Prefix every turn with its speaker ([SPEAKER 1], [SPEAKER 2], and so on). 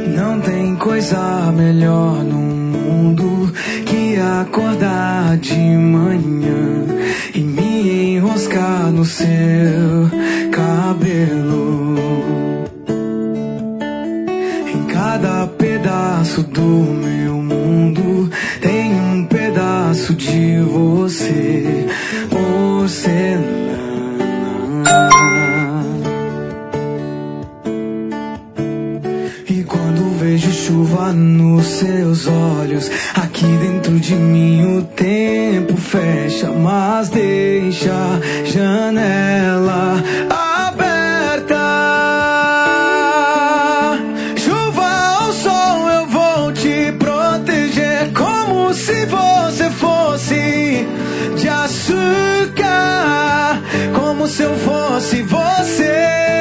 [SPEAKER 1] Não tem coisa melhor no mundo que acordar de manhã e me enroscar no seu cabelo. Em cada pedaço do meu mundo tem um pedaço de você, porcelana. E quando vejo chuva nos seus olhos, aqui dentro de mim o tempo fecha, mas deixa a janela aberta. Chuva ou sol, eu vou te proteger como se você fosse de açúcar, como se eu fosse você.